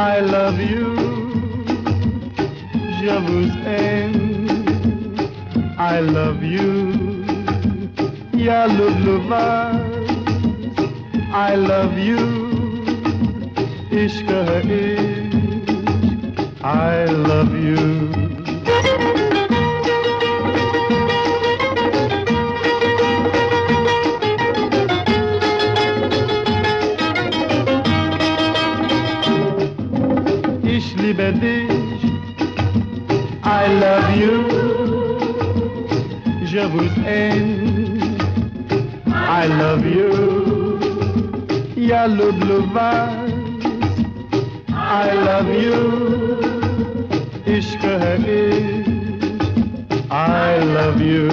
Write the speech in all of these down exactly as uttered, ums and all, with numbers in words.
I love you, je vous aime. I love you, ya le bleu I love you, ishq hai ishq. I love you. Ich liebe dich, I love you, je vous aime, I love you, ya le bleu I love you, ishq hai ishq, I love you.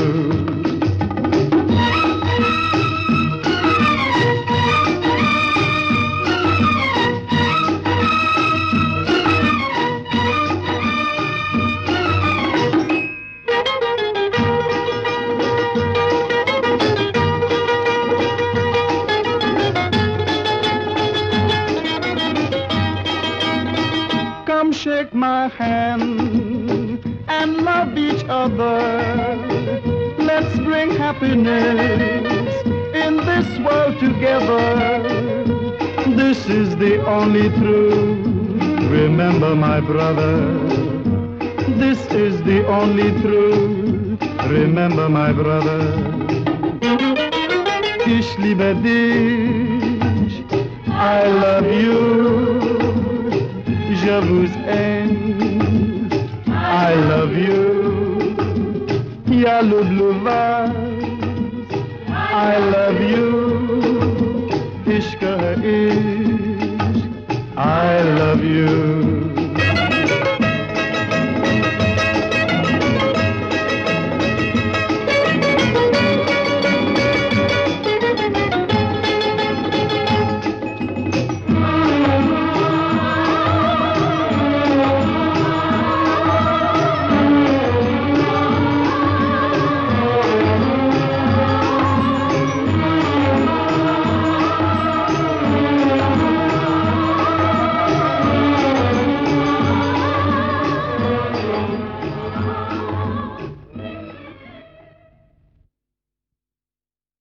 Come shake my hand and love each other. Let's bring happiness in this world together. This is the only truth. Remember, my brother, this is the only truth. Remember, my brother. Ich liebe dich, I love you. Je vous aime, I love you. Ya le bleu I love you. Ishq hai ishq, I love you.